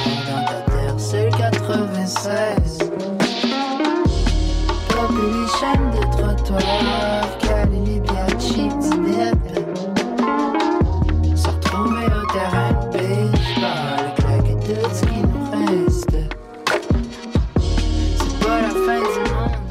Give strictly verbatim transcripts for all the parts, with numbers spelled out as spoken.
dans ta terre, c'est le quatre-vingt-seize. Populi les chaînes de trottoir, Cali, les Biaggi, Tinette. Se retrouver au terrain de baseball, claquer tout ce qui nous reste. C'est pas la fin du monde.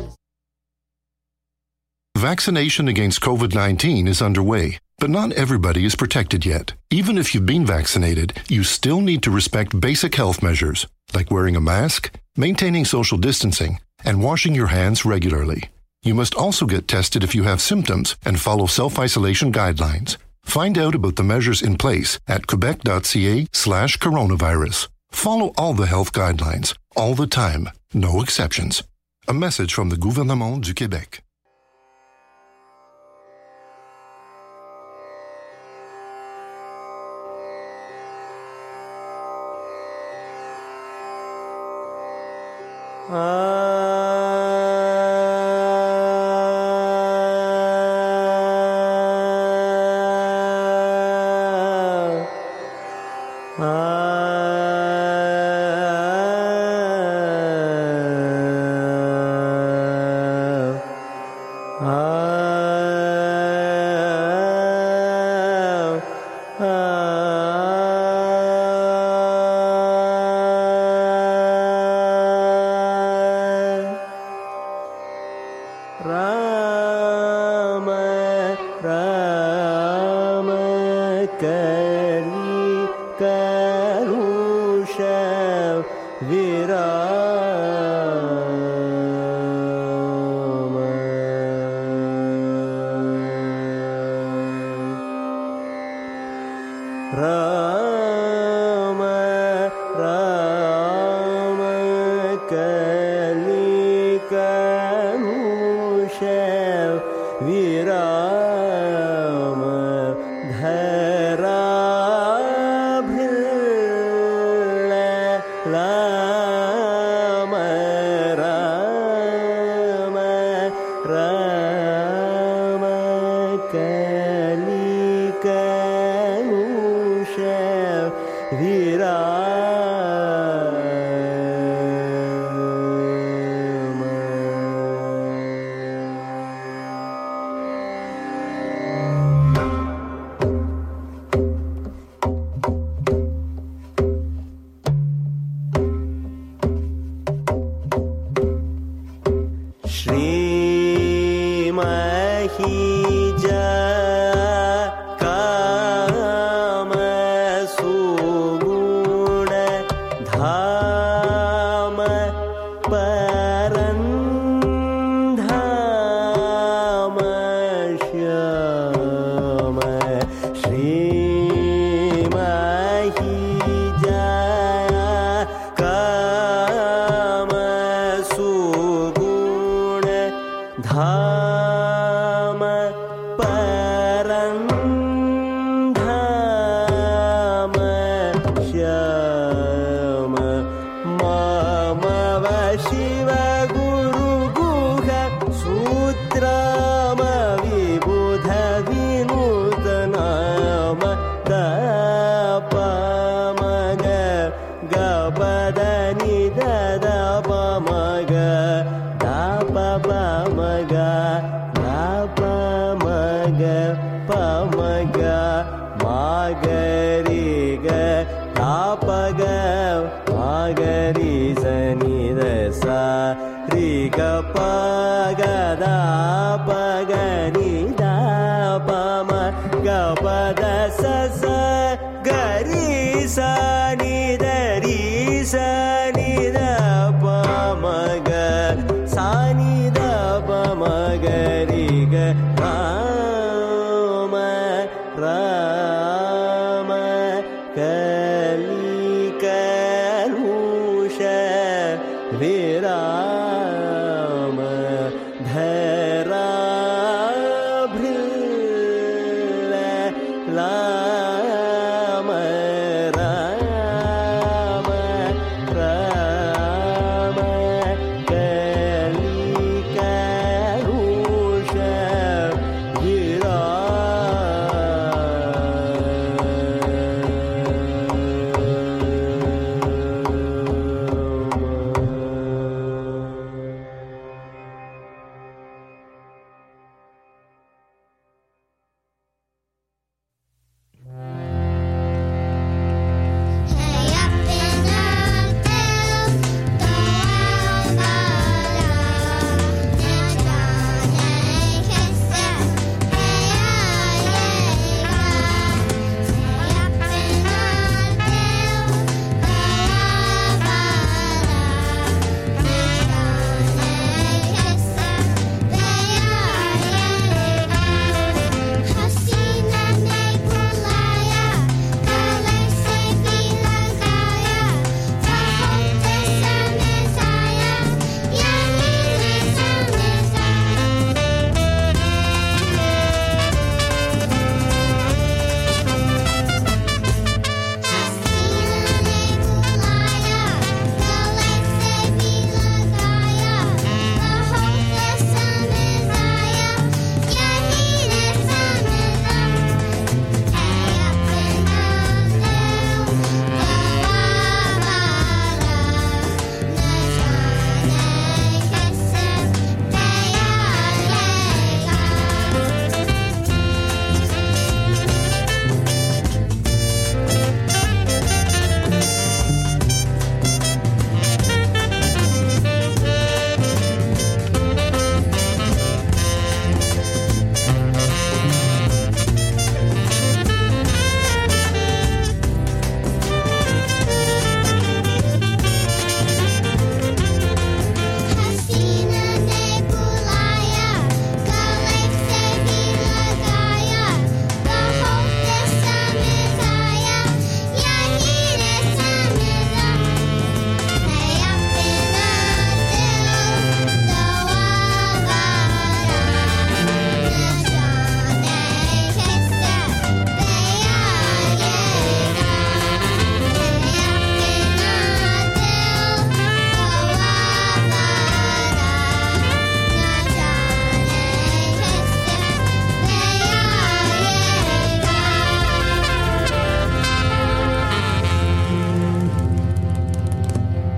Vaccination against COVID nineteen is underway, but not everybody is protected yet. Even if you've been vaccinated, you still need to respect basic health measures, like wearing a mask, maintaining social distancing, and washing your hands regularly. You must also get tested if you have symptoms and follow self-isolation guidelines. Find out about the measures in place at quebec.ca slash coronavirus. Follow all the health guidelines, all the time, no exceptions. A message from the Gouvernement du Québec.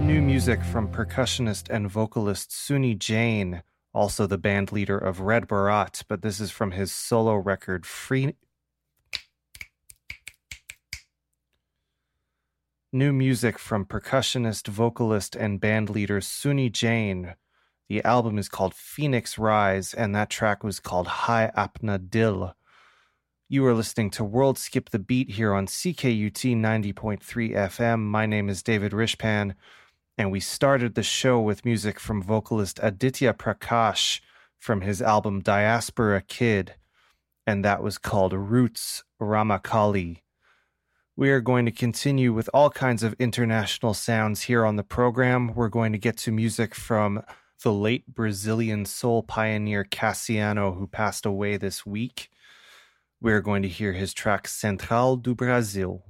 New music from percussionist and vocalist Sunny Jain, also the band leader of Red Bharat, but this is from his solo record Free. New music from percussionist, vocalist, and band leader Sunny Jain. The album is called Phoenix Rise, and that track was called Hai Apna Dil. You are listening to World Skip the Beat here on C K U T ninety point three F M. My name is David Rishpan, and we started the show with music from vocalist Aditya Prakash from his album Diaspora Kid, and that was called Roots Ramakali. We are going to continue with all kinds of international sounds here on the program. We're going to get to music from the late Brazilian soul pioneer Cassiano, who passed away this week. We're going to hear his track Central do Brasil.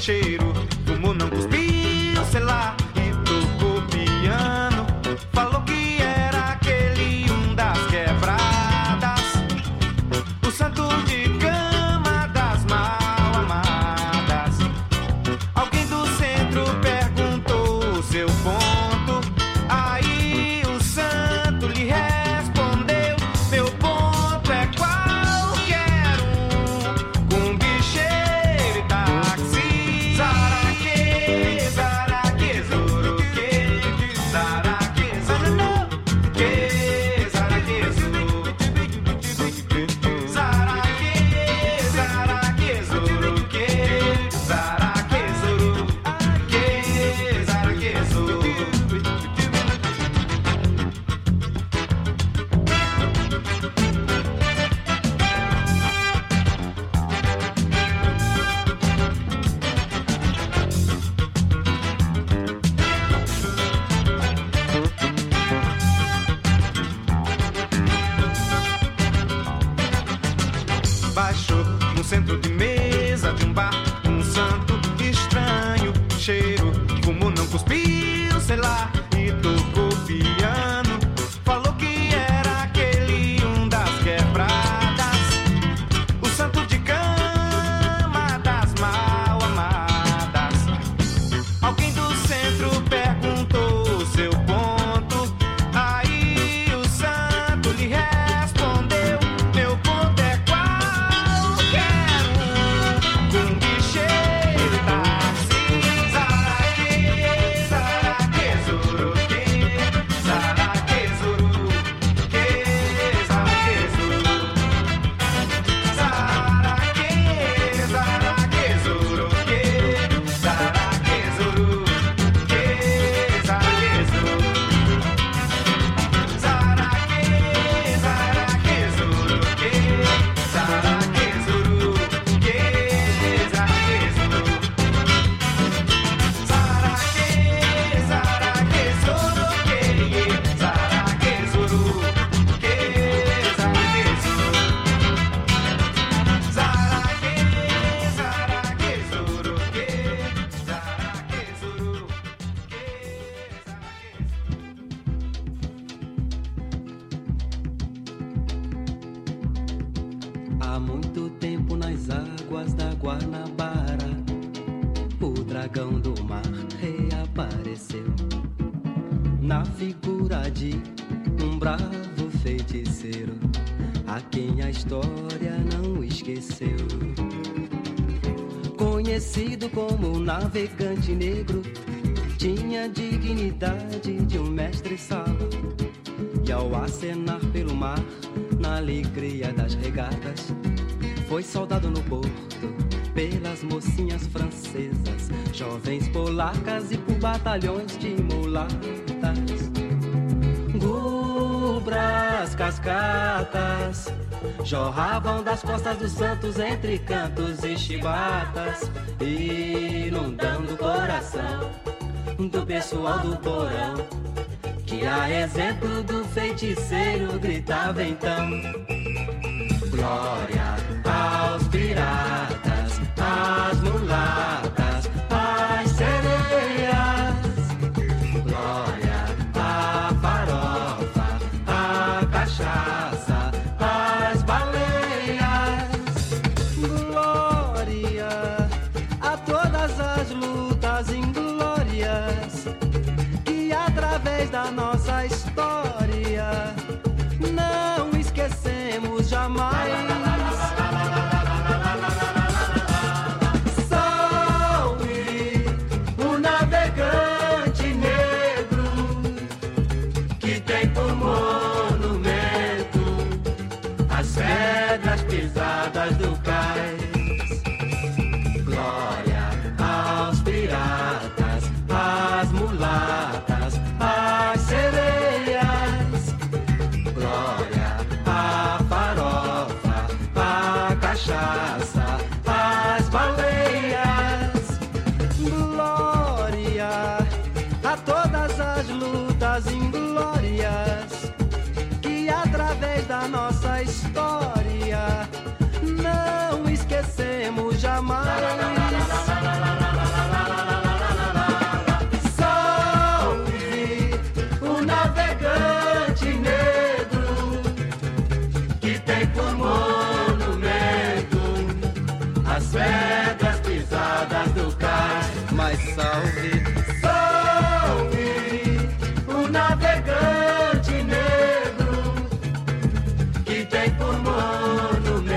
cheiro, fumou, não cuspiu, sei lá, e tocou piano. Falou que era aquele um das quebradas, o santo de cama das mal amadas. Alguém do centro perguntou o seu ponto, aí o santo lhe respondeu: meu ponto é qualquer um, com bicheiro e táxi. Zaraque, zaraque, zoroque, zaraque, zoroque, zaraque, zoroque, zaraque, zaraque, zoroque, zaraque, zoroque, zaraque, zoroque. Baixou no centro de mesa de um bar um santo estranho, cheiro, fumou, não cuspiu, sei lá, e tocou piano. Falou que era aquele um das quebradas, o santo de cama das mal amadas. Alguém do centro perguntou o seu ponto, aí o santo lhe respondeu: meu ponto é qualquer um, com bicheiro e táxi. Zaraque, zaraque, zoroque, zaraque, zoroque, zaraque, zoroque, zaraque, zaraque, zoroque, zaraque, zoroque, zaraque, zoroque. Zaraque, zaraque, zoroque, zaraque, zoroque, zaraque, zoroque. Zaraque, zaraque, zoroque, zaraque, zoroque, zaraque, zoroque. Zaraque, zaraque, zoroque, zaraque, zoroque, zaraque. Há muito tempo nas águas da Guanabara, o dragão do mar reapareceu na figura de um bravo feiticeiro, a quem a história não esqueceu. Conhecido como navegante negro, tinha dignidade de um mestre-sala, e ao acenar pelo mar, na alegria das regatas, foi soldado no porto pelas mocinhas francesas, jovens polacas e por batalhões de mulatas. Gubras, cascatas jorravam das costas dos santos entre cantos e chibatas, inundando o coração do pessoal do porão, que a exemplo do feiticeiro gritava então: glória aos piratas, às mulatas, às sereias, glória à farofa, à cachaça, às baleias, glória a todas as lutas inglórias que através da nossa história não esquecemos jamais. Salve o navegante negro que tem por monumento as pedras pisadas do cais. Glória aos piratas, às mulatas, às sereias, glória à farofa, à cachaça, às baleias, glória a todas as lutas inglórias que através da nossa história não esquecemos jamais. salve, salve o navegante negro que tem por monumento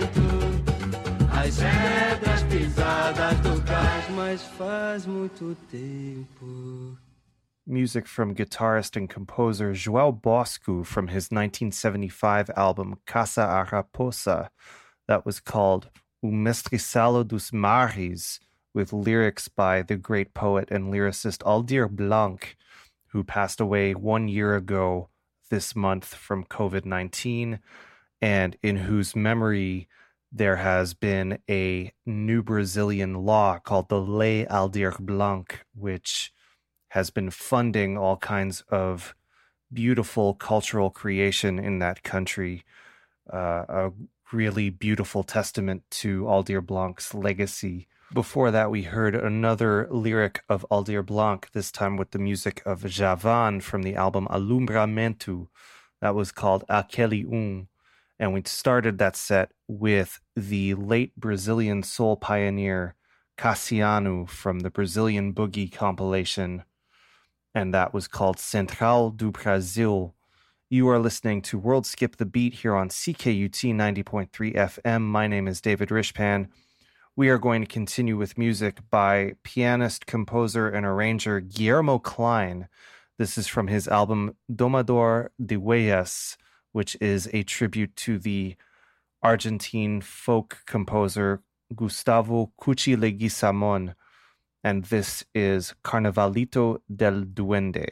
as regras pisadas do cais, mas faz muito tempo. Music from guitarist and composer João Bosco from his nineteen seventy-five album Caça a Raposa that was called O Mestrizalo dos Mares, with lyrics by the great poet and lyricist Aldir Blanc, who passed away one year ago this month from covid nineteen, and in whose memory there has been a new Brazilian law called the Lei Aldir Blanc, which has been funding all kinds of beautiful cultural creation in that country. Uh, a really beautiful testament to Aldir Blanc's legacy. Before that, we heard another lyric of Aldir Blanc, this time with the music of Javan from the album Alumbramento, that was called Aquele Um. And we started that set with the late Brazilian soul pioneer Cassiano from the Brazilian Boogie compilation, and that was called Central do Brasil. You are listening to World Skip the Beat here on C K U T ninety point three F M. My name is David Rishpan. We are going to continue with music by pianist, composer, and arranger Guillermo Klein. This is from his album Domador de Huellas, which is a tribute to the Argentine folk composer Gustavo Cuchi Leguizamón. And this is Carnavalito del Duende.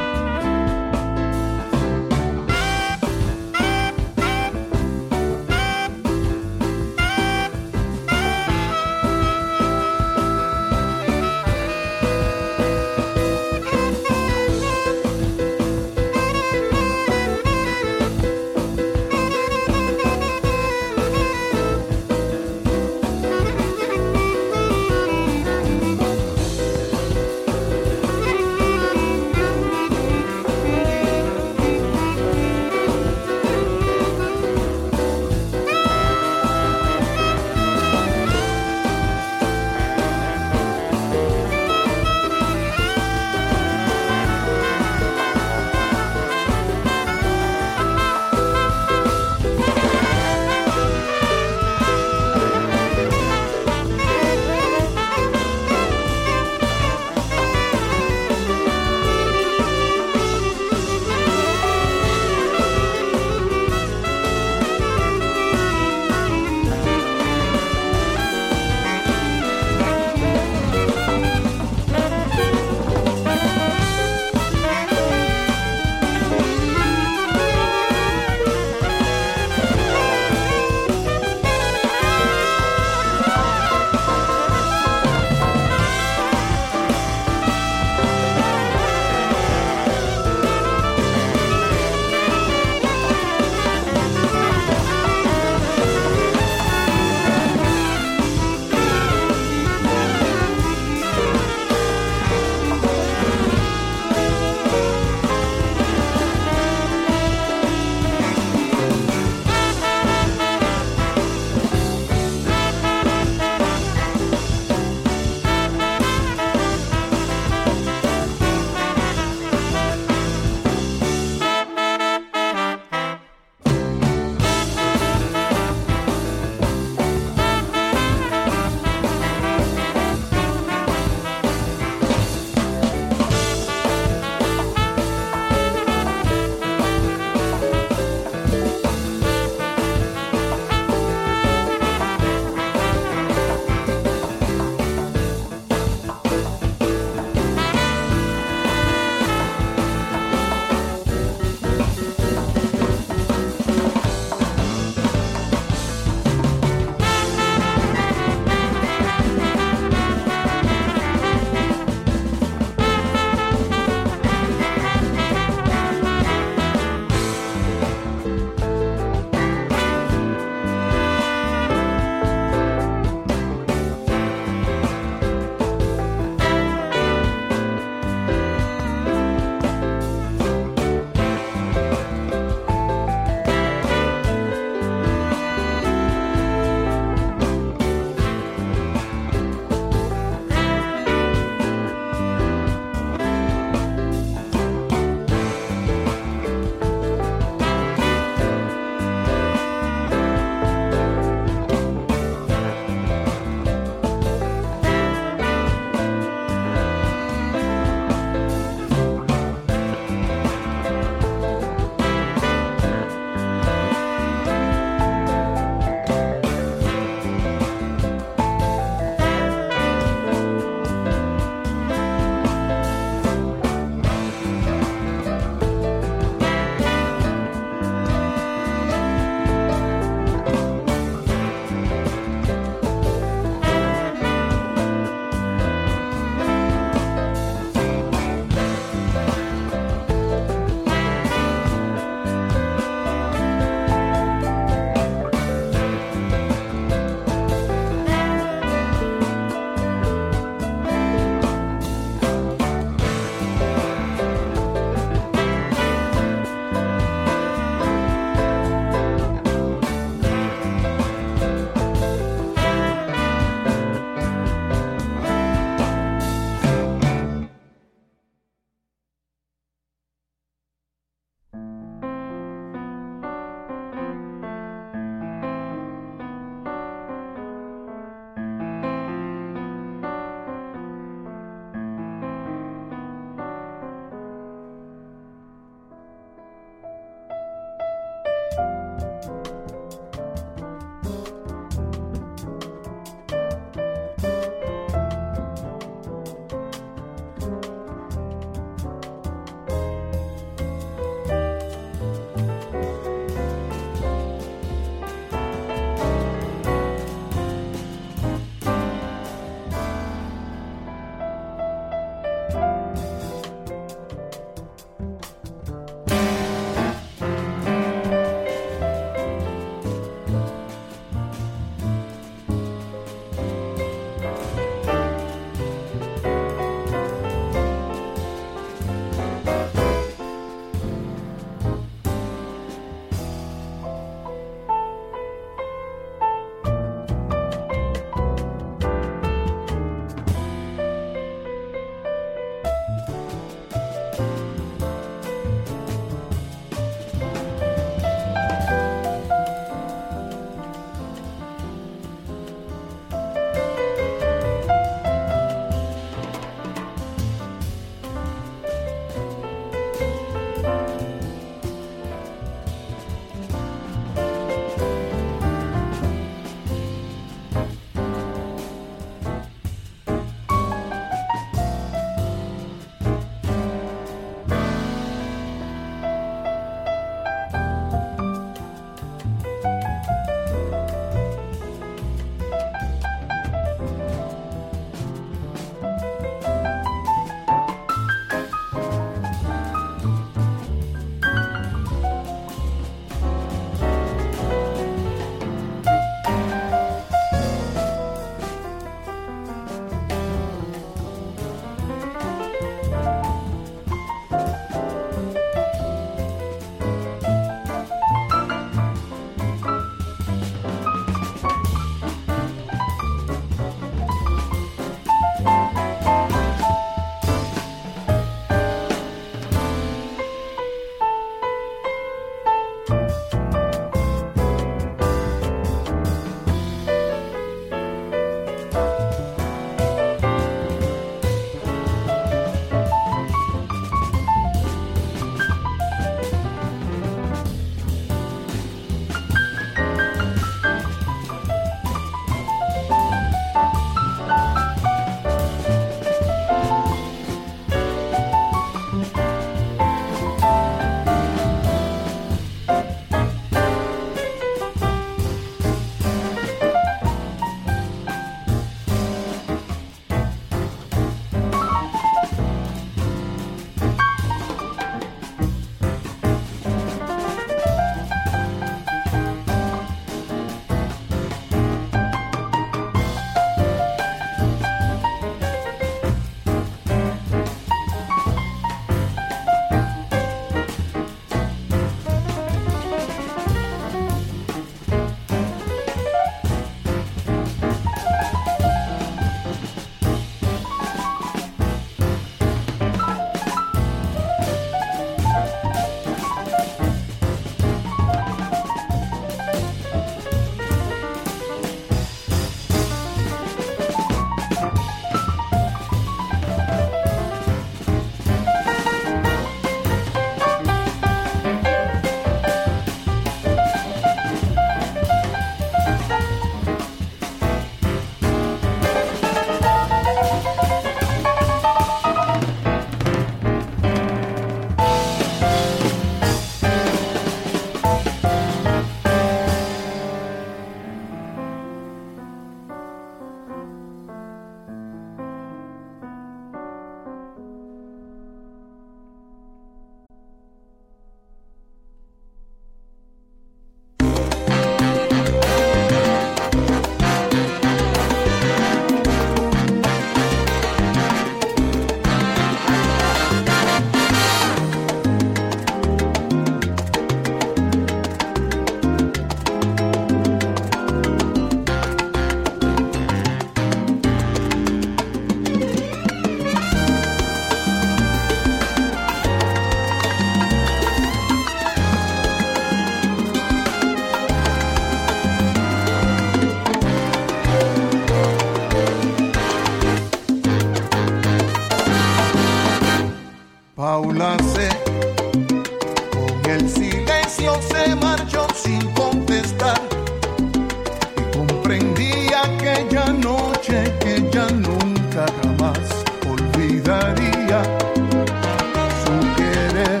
el silencio se marchó sin contestar. Y comprendí aquella noche que ya nunca jamás olvidaría su querer.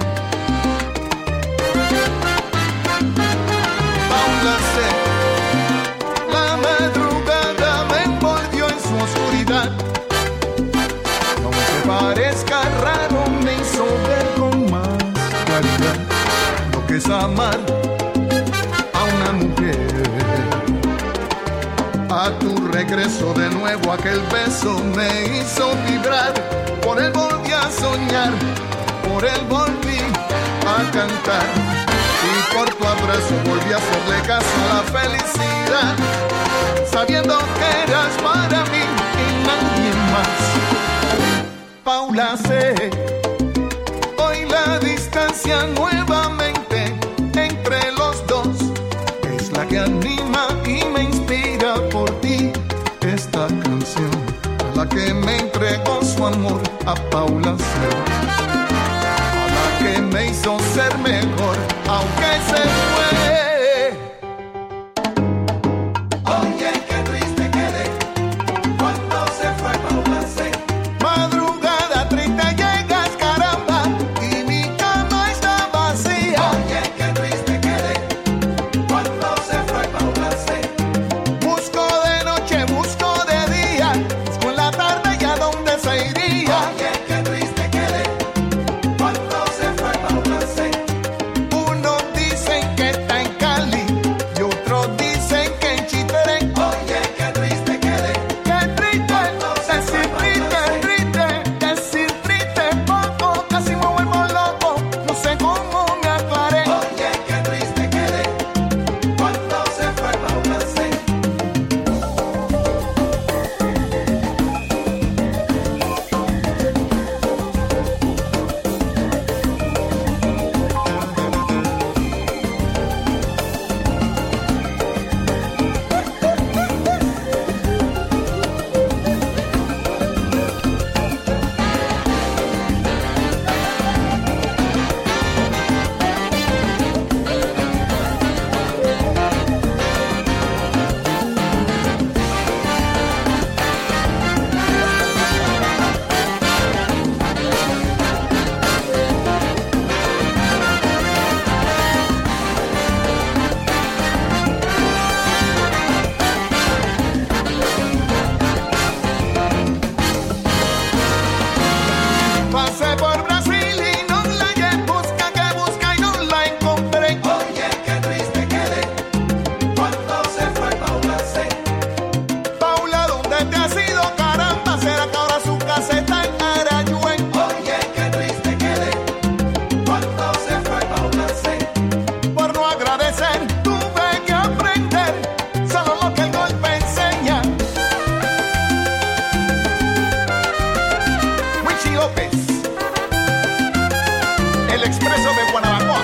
Paula sé, la madrugada me envolvió en su oscuridad. Aunque parezca raro, me hizo ver con más claridad lo que es amar a una mujer. A tu regreso de nuevo aquel beso me hizo vibrar. Por él volví a soñar, por él volví a cantar. Y por tu abrazo volví a hacerle caso a la felicidad, sabiendo que eras para mí y nadie más. Paula sé, hoy la distancia nuevamente entre los dos es la que anima y me inspira por ti. Esta canción, a la que me entregó su amor, a Paula sé, a la que me hizo ser mejor, aunque se fue. Oye, qué triste quedé cuando se fue Paula sé. Madrugada triste llegas, caramba, y mi cama está vacía. Oye, qué triste quedé cuando se fue Paula sé. Busco de noche, busco de día, busco en la tarde y a dónde se iría. Oye, qué triste quedé cuando se fue Paula sé. Unos dicen que está en Cali y otros dicen que en Chitré. Oye, qué triste quedé, qué triste, decir triste, triste, decir triste poco, casi me vuelvo loco, no sé cómo me aclaré. Oye, qué triste quedé cuando se fue Paula sé. Pasé por Brasil y no la hallé, busca que busca y no la encontré. Oye, qué triste quedé cuando se fue Paula sé. Paula, ¿dónde te has ido, caramba? ¿Será que ahora su casa está en Arayuen? Oye, qué triste quedé cuando se fue Paula sé. Por no agradecer tuve que aprender solo lo que el golpe enseña. Wichi López, el expreso de Guanabacoa.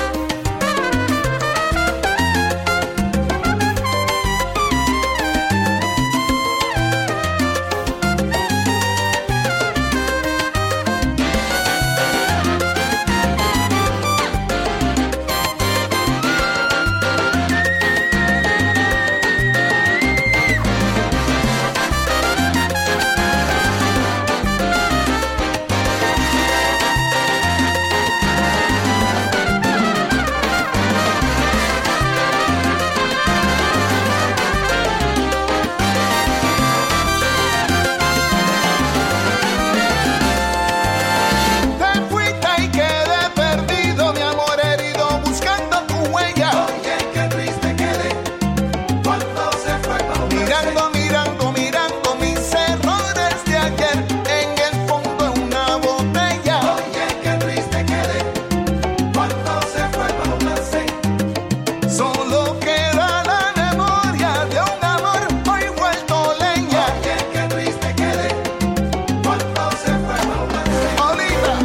Te fuiste y quedé perdido, mi amor herido, buscando tu huella. Oye, qué triste quedé cuando se fue Paula sé. Mirando, mirando, mirando mis errores de ayer en el fondo de una botella. Oye, qué triste quedé cuando se fue Paula sé. Solo queda la memoria de un amor hoy vuelto leña. Oye, qué triste quedé cuando se fue Paula sé. Ahorita.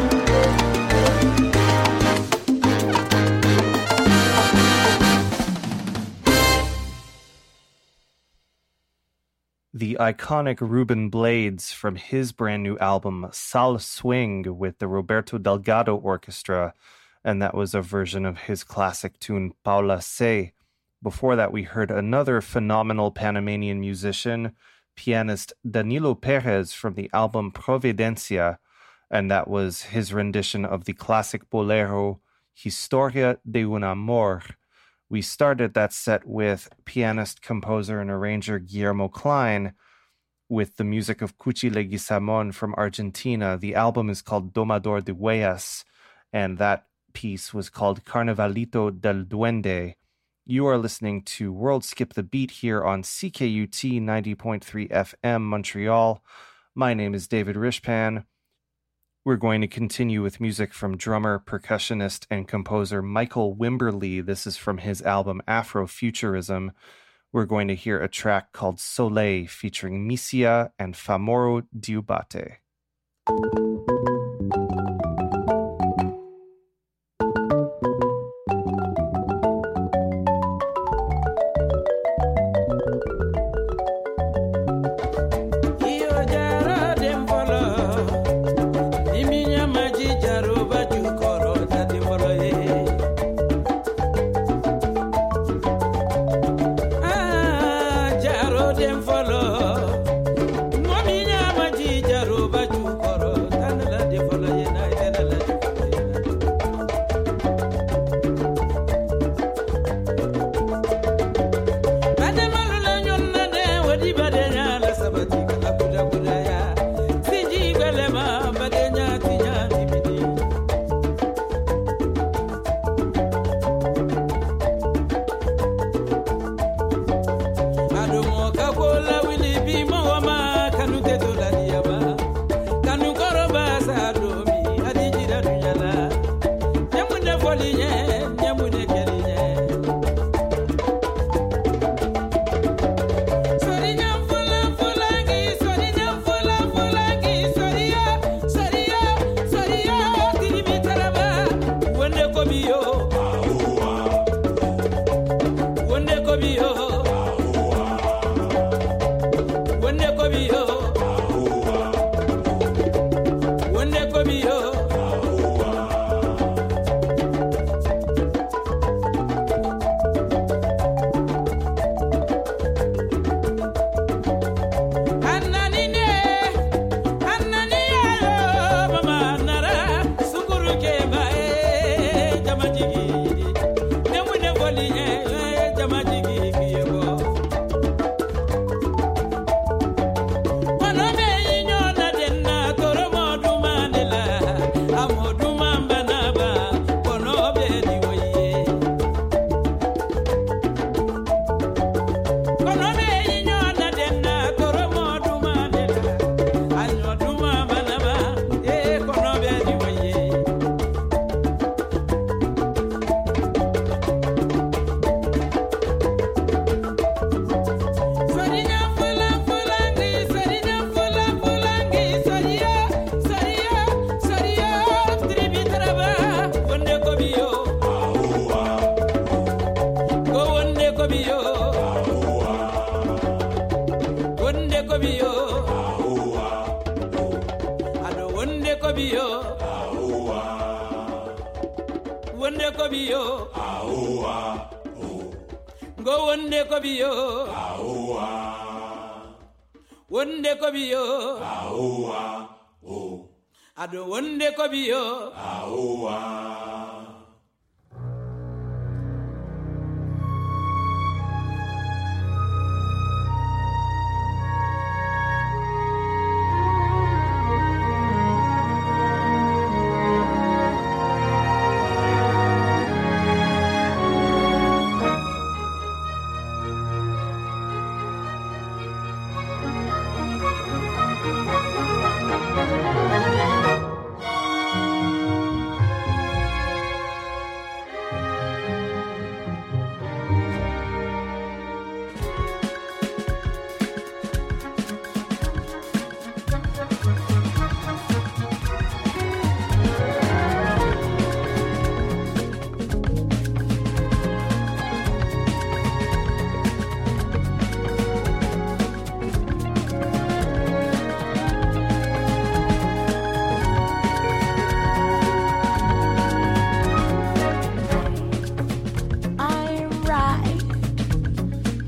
The iconic Ruben Blades from his brand new album Sal Swing with the Roberto Delgado Orchestra and that was a version of his classic tune Paula Se. Before that, we heard another phenomenal Panamanian musician, pianist Danilo Perez from the album Providencia, and that was his rendition of the classic bolero Historia de un Amor. We started that set with pianist, composer, and arranger Guillermo Klein with the music of Cuchi Leguizamón from Argentina. The album is called Domador de Huellas, and that piece was called Carnavalito del Duende. You are listening to World Skip the Beat here on C K U T ninety point three F M Montreal. My name is David Rishpan. We're going to continue with music from drummer, percussionist, and composer Michael Wimberly. This is from his album Afrofuturism. We're going to hear a track called Soleil featuring Misia and Famoro Diubate.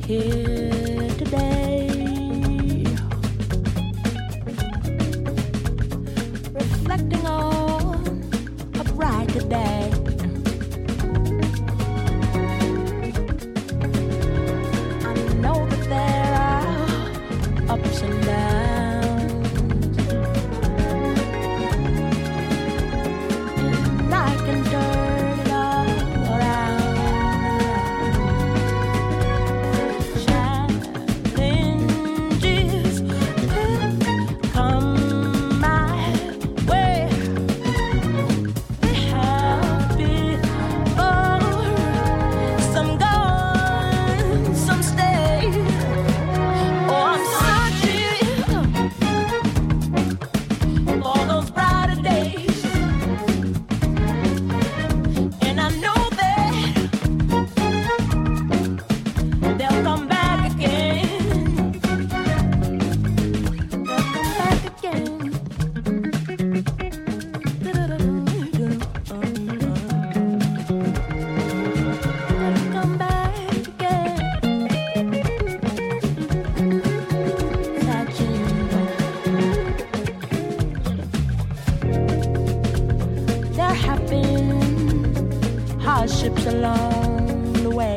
here today, reflecting on a brighter day. I know that there are ups and downs, and I can turn it all around. Challenges come my way. They have been oh, some gone, some stay. Oh, I'm searching for those brighter days, and I know that they'll come back again. They'll come back again. They'll come back again. There have been hardships along the way.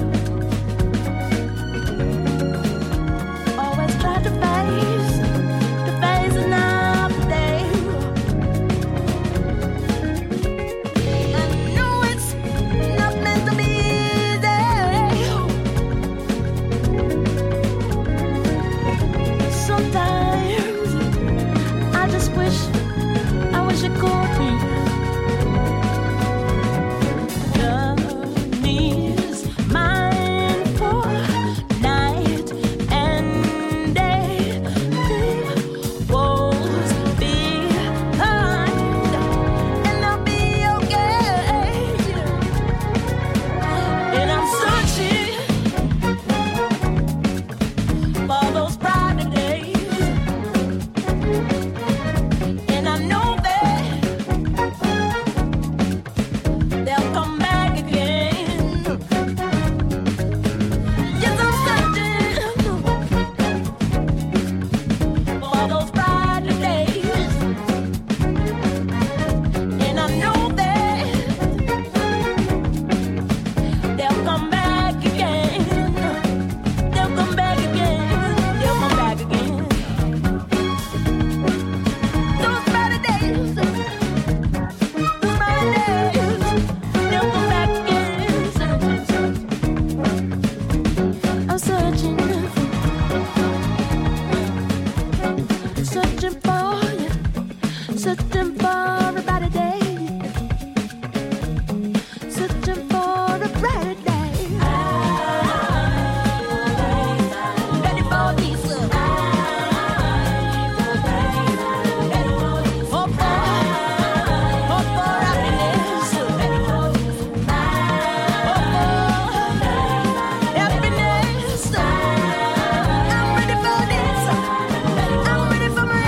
Always try to face, to face another day. I know it's not meant to be easy. Sometimes I just wish, I wish it could be. Journeys mine for night and day. Leave woes behind, and I'll be okay. And I'm searching for those brighter days, and I know that they'll come back again. Yes, I'm searching for those brighter days, and I know that they'll come back again. They'll come back again. They'll come back again. Those brighter days, those brighter days, they'll come back again. I'm searching, searching for you, searching for a brighter day, searching for a brighter day. Ready for these, uh, hope for, hope for happiness, hope for happiness. I'm ready for this. I'm ready for my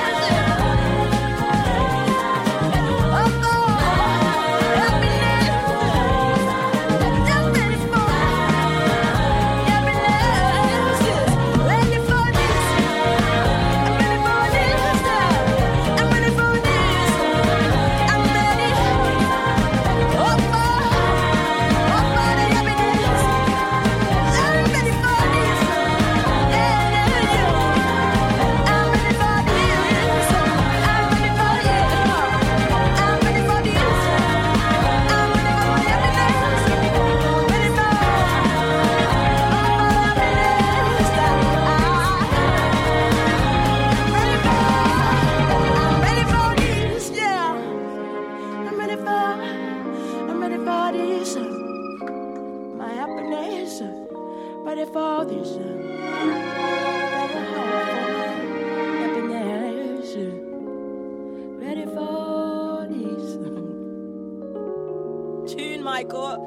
Michael.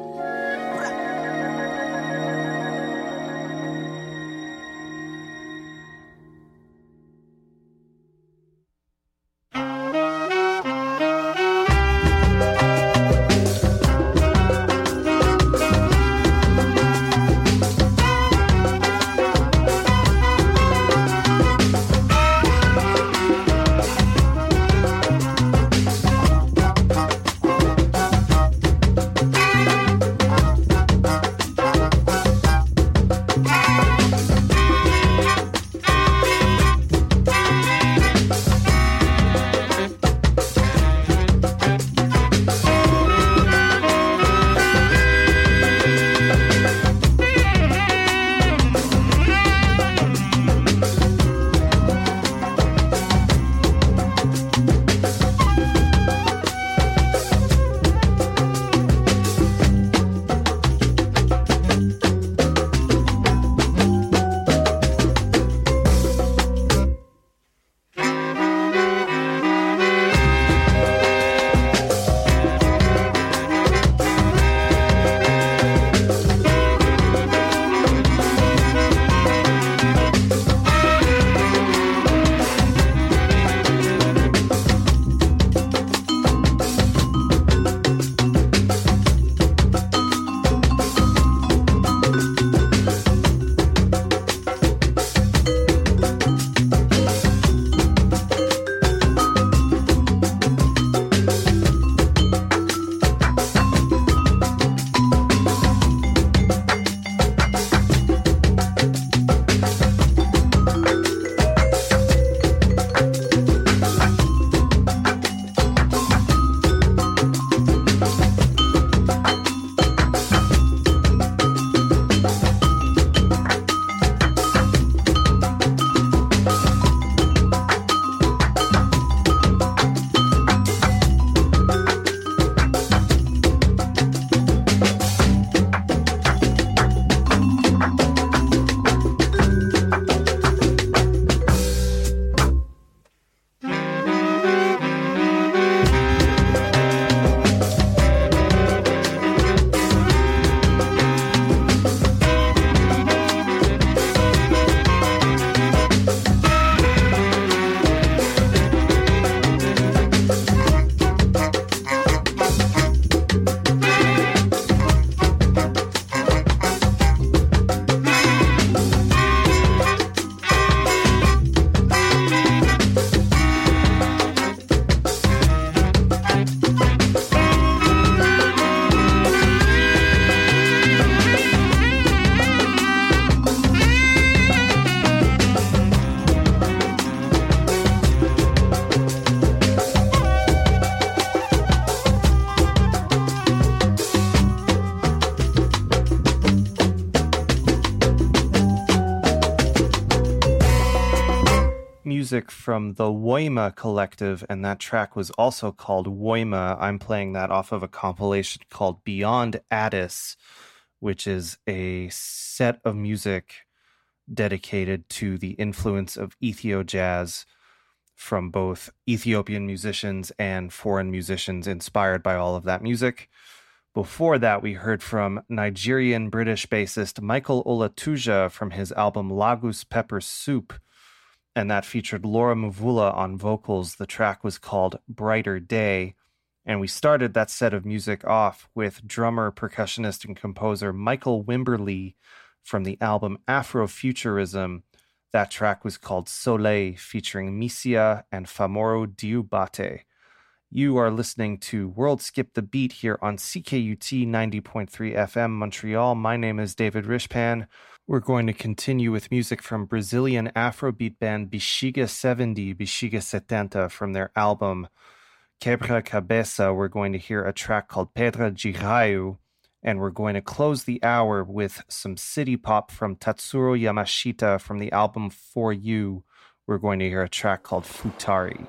music from the Woima Collective, and that track was also called Woima. I'm playing that off of a compilation called Beyond Addis, which is a set of music dedicated to the influence of Ethio jazz from both Ethiopian musicians and foreign musicians inspired by all of that music. Before that, we heard from Nigerian-British bassist Michael Olatuja from his album Lagos Pepper Soup, and that featured Laura Mvula on vocals. The track was called Brighter Day, and we started that set of music off with drummer, percussionist, and composer Michael Wimberly from the album Afrofuturism. That track was called Soleil, featuring Misia and Famoro Diubate. You are listening to World Skip the Beat here on C K U T ninety point three F M Montreal. My name is David Rishpan. We're going to continue with music from Brazilian Afrobeat band Bexiga seventy, Bexiga setenta, from their album Quebra Cabeça. We're going to hear a track called Pedra de Raio, and we're going to close the hour with some city pop from Tatsuro Yamashita from the album For You. We're going to hear a track called Futari.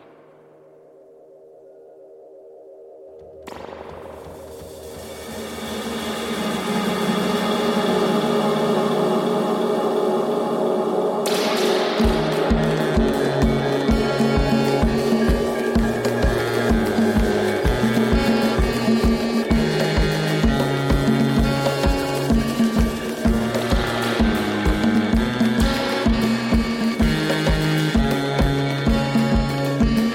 Thank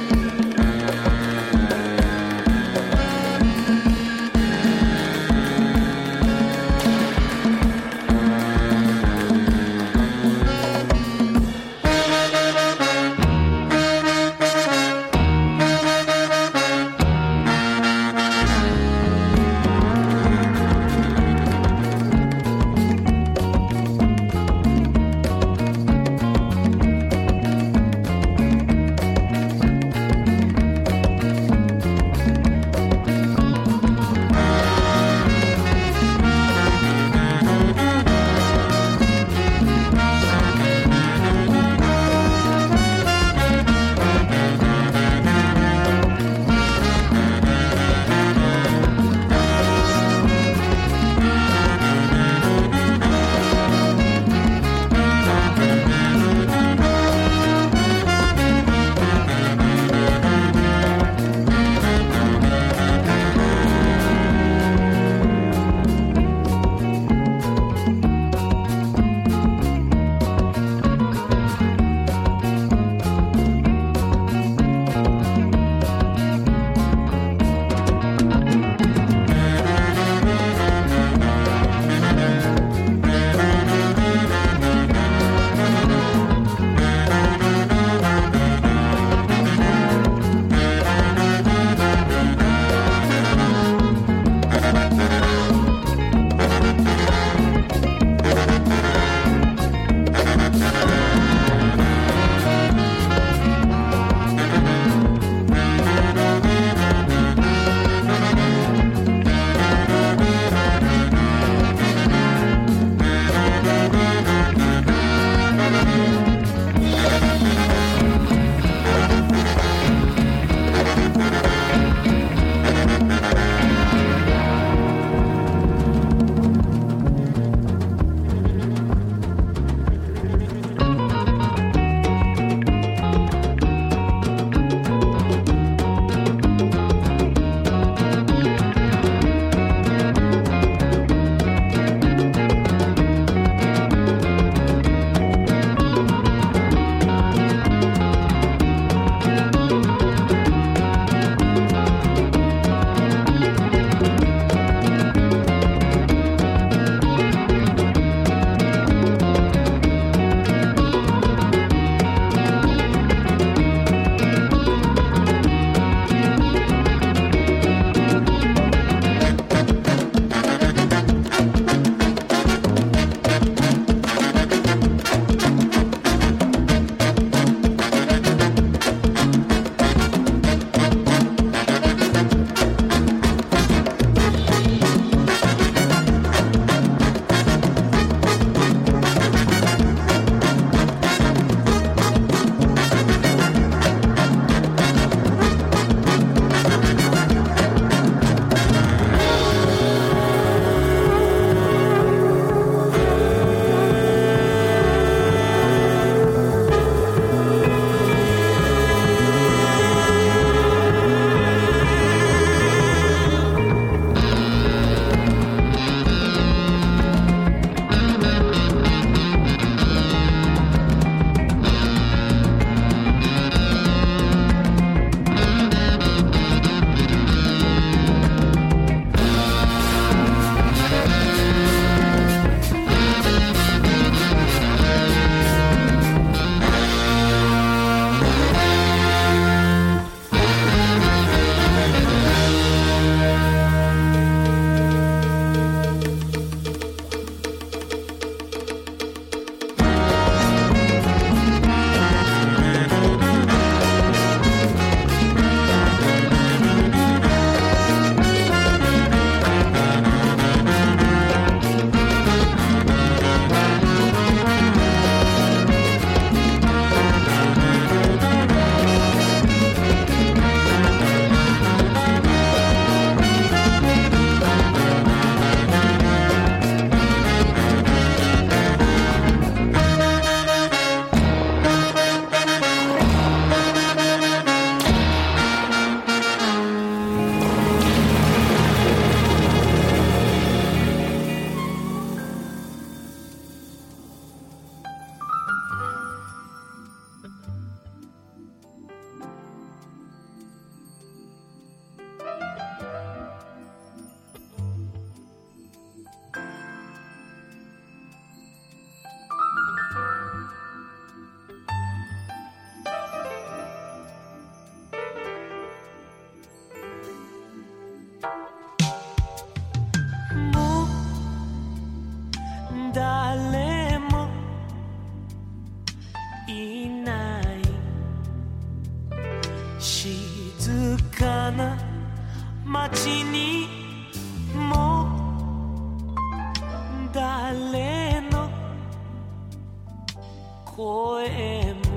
声も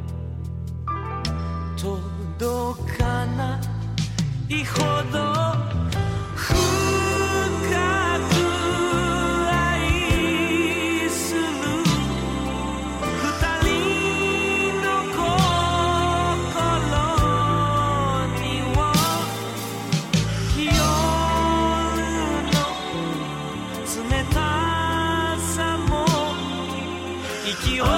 届かないほど深く愛する二人の心には夜の冷たさも息を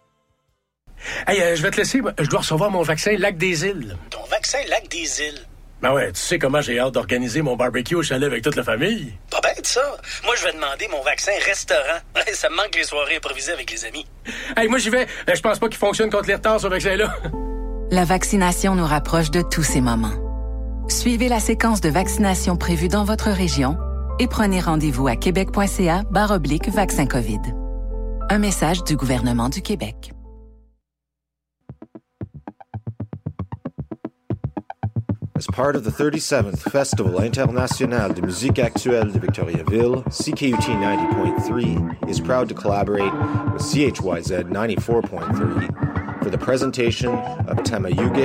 Hey, euh, je vais te laisser. Je dois recevoir mon vaccin Lac des Îles. Ton vaccin Lac des Îles? Ben ouais, tu sais comment j'ai hâte d'organiser mon barbecue au chalet avec toute la famille. Pas bête, ça. Moi, je vais demander mon vaccin restaurant. Ça me manque les soirées improvisées avec les amis. Hey, moi, j'y vais. Je pense pas qu'il fonctionne contre les retards, ce vaccin-là. La vaccination nous rapproche de tous ces moments. Suivez la séquence de vaccination prévue dans votre région et prenez rendez-vous à québec.ca barre oblique vaccin COVID. Un message du gouvernement du Québec. As part of the thirty-seventh Festival International de Musique Actuelle de Victoriaville, C K U T ninety point three is proud to collaborate with C H Y Z ninety-four point three for the presentation of Tamayuge